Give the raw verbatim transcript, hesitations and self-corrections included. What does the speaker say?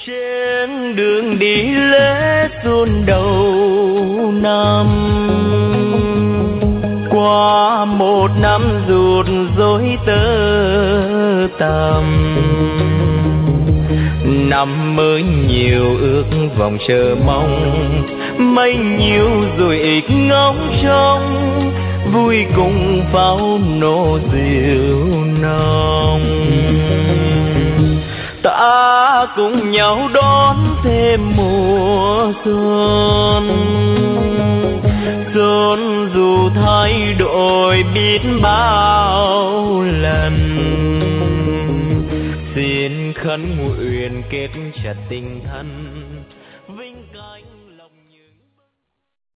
Trên đường đi lễ xuân đầu năm, qua một năm rụt rối tơ tằm, năm mới nhiều ước vọng chờ mong, mây nhiều rồi ít ngóng trông, vui cùng pháo nổ rượu nồng. Ta cùng nhau đón thêm mùa xuân, xuân dù thay đổi biết bao lần, xin khấn nguyện kết chặt tình thân